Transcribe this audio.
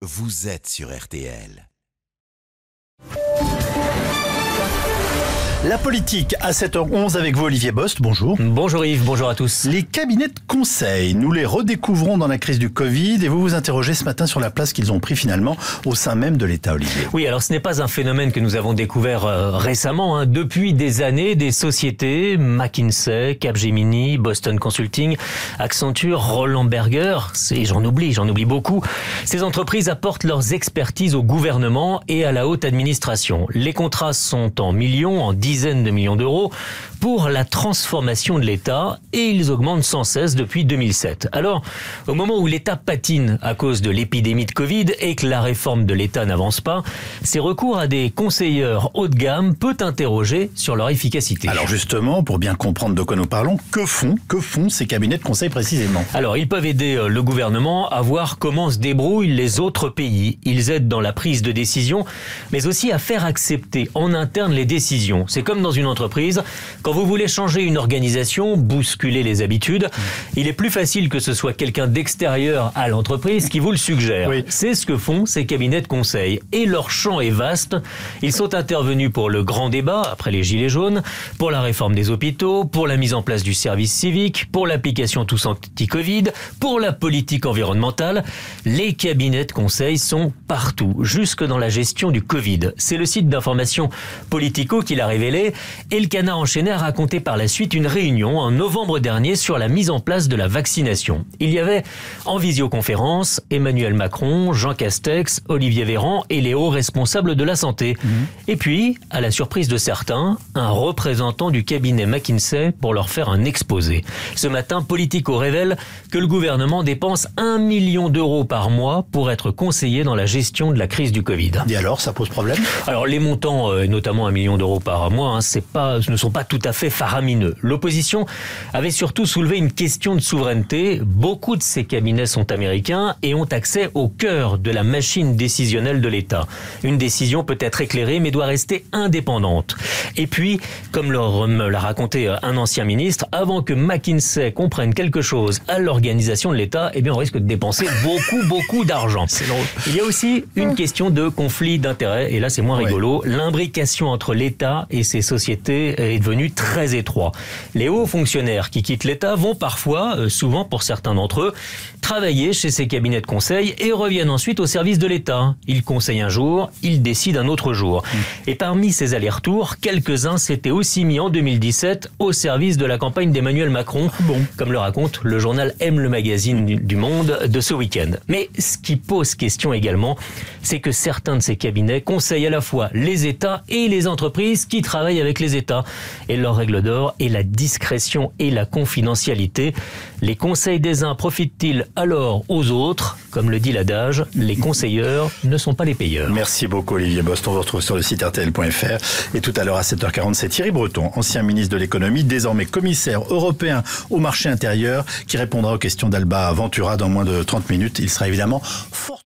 vous êtes sur RTL. La politique à 7h11 avec vous Olivier Bost, bonjour. Bonjour Yves, bonjour à tous. Les cabinets de conseil, nous les redécouvrons dans la crise du Covid et vous vous interrogez ce matin sur la place qu'ils ont pris finalement au sein même de l'État, Olivier. Oui, alors ce n'est pas un phénomène que nous avons découvert récemment. Depuis des années, des sociétés, McKinsey, Capgemini, Boston Consulting, Accenture, Roland Berger, j'en oublie beaucoup. Ces entreprises apportent leurs expertises au gouvernement et à la haute administration. Les contrats sont en millions, en dizaines de millions d'euros pour la transformation de l'État et ils augmentent sans cesse depuis 2007. Alors, au moment où l'État patine à cause de l'épidémie de Covid et que la réforme de l'État n'avance pas, ces recours à des conseilleurs haut de gamme peut interroger sur leur efficacité. Alors justement, pour bien comprendre de quoi nous parlons, que font ces cabinets de conseil précisément ? Alors, ils peuvent aider le gouvernement à voir comment se débrouillent les autres pays. Ils aident dans la prise de décision, mais aussi à faire accepter en interne les décisions. C'est comme dans une entreprise, quand vous voulez changer une organisation, bousculer les habitudes, il est plus facile que ce soit quelqu'un d'extérieur à l'entreprise qui vous le suggère. Oui. C'est ce que font ces cabinets de conseil. Et leur champ est vaste. Ils sont intervenus pour le grand débat, après les Gilets jaunes, pour la réforme des hôpitaux, pour la mise en place du service civique, pour l'application tous anti-Covid, pour la politique environnementale. Les cabinets de conseil sont partout, jusque dans la gestion du Covid. C'est le site d'information Politico qui l'a révélé. Et le Canard enchaîné a raconté par la suite une réunion en novembre dernier sur la mise en place de la vaccination. Il y avait en visioconférence Emmanuel Macron, Jean Castex, Olivier Véran et les hauts responsables de la santé. Et puis, à la surprise de certains, un représentant du cabinet McKinsey pour leur faire un exposé. Ce matin, Politico révèle que le gouvernement dépense 1 million d'euros par mois pour être conseiller dans la gestion de la crise du Covid. Et alors, ça pose problème ? Alors, les montants, notamment 1 million d'euros par mois, ce ne sont pas tout à fait faramineux. L'opposition avait surtout soulevé une question de souveraineté. Beaucoup de ces cabinets sont américains et ont accès au cœur de la machine décisionnelle de l'État. Une décision peut être éclairée mais doit rester indépendante. Et puis, comme me l'a raconté un ancien ministre, avant que McKinsey comprenne quelque chose à l'organisation de l'État, on risque de dépenser beaucoup d'argent. Il y a aussi une question de conflit d'intérêts et là c'est moins rigolo. L'imbrication entre l'État et ses sociétés est devenu très étroit. Les hauts fonctionnaires qui quittent l'État vont parfois, souvent pour certains d'entre eux, travailler chez ces cabinets de conseil et reviennent ensuite au service de l'État. Ils conseillent un jour, ils décident un autre jour. Et parmi ces allers-retours, quelques-uns s'étaient aussi mis en 2017 au service de la campagne d'Emmanuel Macron, comme le raconte le journal M, le magazine du Monde de ce week-end. Mais ce qui pose question également, c'est que certains de ces cabinets conseillent à la fois les États et les entreprises qui travaillent avec les États. Et leur règle d'or est la discrétion et la confidentialité. Les conseils des uns profitent-ils alors aux autres ? Comme le dit l'adage, les conseilleurs ne sont pas les payeurs. Merci beaucoup Olivier Bost. On vous retrouve sur le site rtl.fr. Et tout à l'heure à 7h40, c'est Thierry Breton, ancien ministre de l'économie, désormais commissaire européen au marché intérieur, qui répondra aux questions d'Alba Ventura dans moins de 30 minutes. Il sera évidemment fort